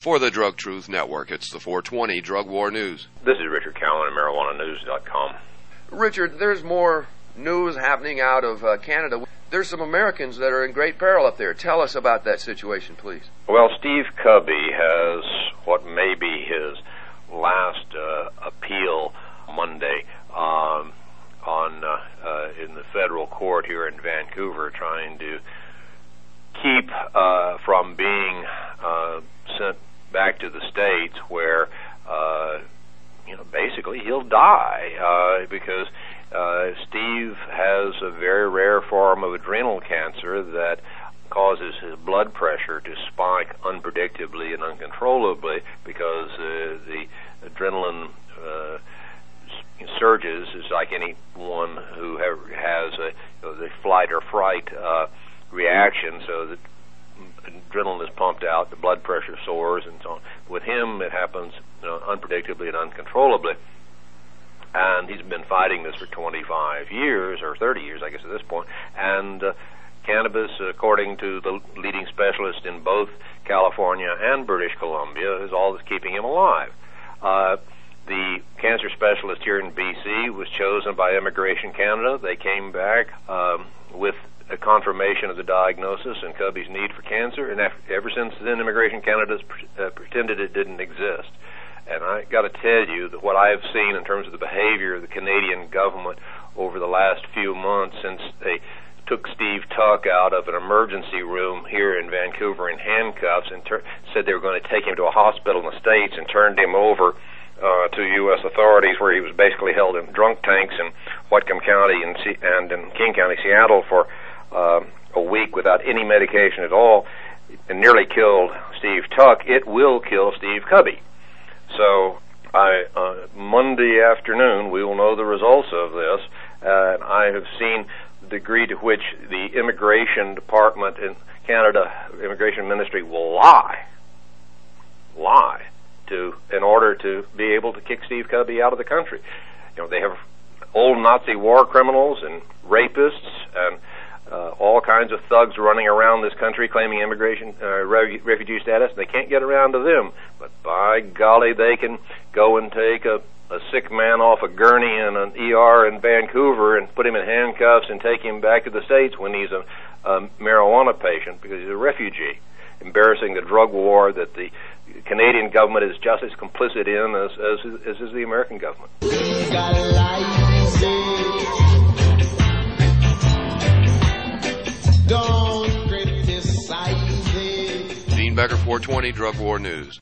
For the Drug Truth Network, it's the 420 Drug War News. This is Richard Cowan at MarijuanaNews.com. Richard, there's more news happening out of Canada. There's some Americans that are in great peril up there. Tell us about that situation, please. Well, Steve Cubby has what may be his last appeal Monday in the federal court here in Vancouver, trying to keep from being sent back to the States, where basically he'll die because Steve has a very rare form of adrenal cancer that causes his blood pressure to spike unpredictably and uncontrollably because the adrenaline surges is like anyone who has the flight or fright reaction, so that adrenaline is pumped out, the blood pressure soars, and so on. With him, it happens unpredictably and uncontrollably. And he's been fighting this for 25 years, or 30 years, I guess, at this point. And cannabis, according to the leading specialist in both California and British Columbia, is all that's keeping him alive. The cancer specialist here in BC was chosen by Immigration Canada. They came back with a confirmation of the diagnosis and Cubby's need for cancer, and ever since then, Immigration Canada's pretended it didn't exist. And I got to tell you that what I have seen in terms of the behavior of the Canadian government over the last few months since they took Steve Tuck out of an emergency room here in Vancouver in handcuffs and said they were going to take him to a hospital in the States and turned him over to U.S. authorities, where he was basically held in drunk tanks in Whatcom County and in King County, Seattle, for a week without any medication at all, and nearly killed Steve Tuck. It will kill Steve Cubby. So Monday afternoon, we will know the results of this. I have seen the degree to which the Immigration Department in Canada, Immigration Ministry, will lie in order to be able to kick Steve Cubby out of the country. They have old Nazi war criminals and rapists and all kinds of thugs running around this country claiming immigration refugee status. They can't get around to them, but by golly, they can go and take a sick man off a gurney in an ER in Vancouver and put him in handcuffs and take him back to the States when he's a marijuana patient because he's a refugee, embarrassing the drug war that the Canadian government is just as complicit in as is the American government. Dean Becker, 420 Drug War News.